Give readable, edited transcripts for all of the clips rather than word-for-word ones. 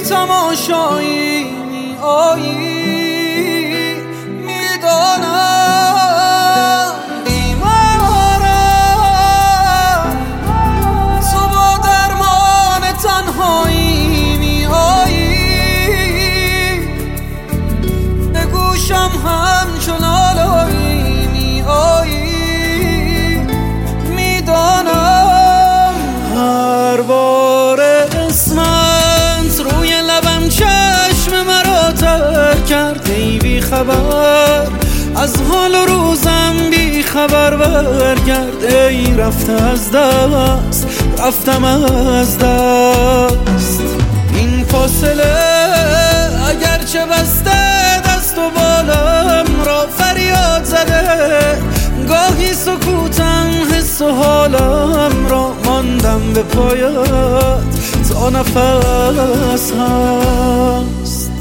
تماشایی می آیی، میدانم بیمارم، تو با درمان تنهایی می آیی، به گوشم همچون آلایی می آیی، میدانم هر بار اسمت روی لبم چشم مرا تر کرد. ای بی خبر از حال و روزم، بی خبر برگرد. ای رفته از دست، رفتم از دست. این فاصله اگرچه بسته دست و بالم را فریاد زده، گاهی سکوتم حس و حالم را ماندم به پایت تا نفس هست.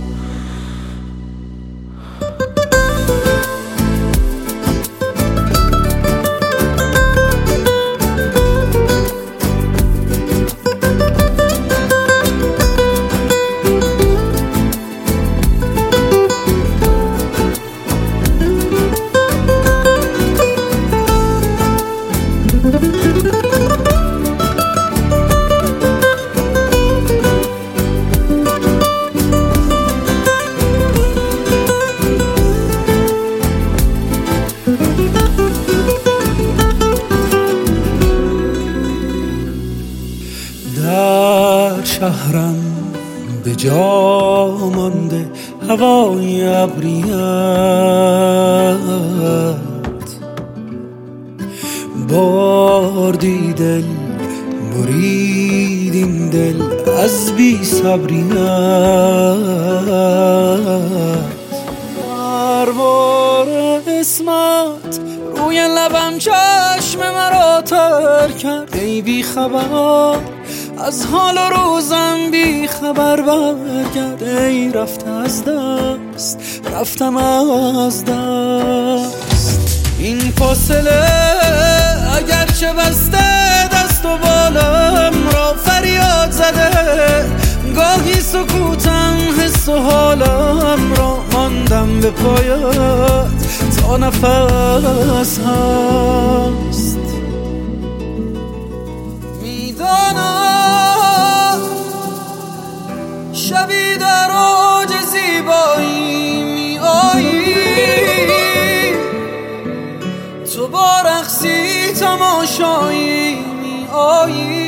در شهرم به جا مانده هوای ابریت، باردی دل برید این دل از بی صبریت. هر بار اسمت روی لبم چشم مرا تر کرد. ای بی خبر از حال و روزم، بی خبر برگرد. ای رفته از دست، رفتم از دست. این فاصله اگرچه بسته دست و بالم را فریاد زده، گاهی سکوتم حس و حالم را ماندم به پایت تا نفس هست. میدانم شبی در اوج زیبایی می آیی، تو با رقصی تماشایی می آیی،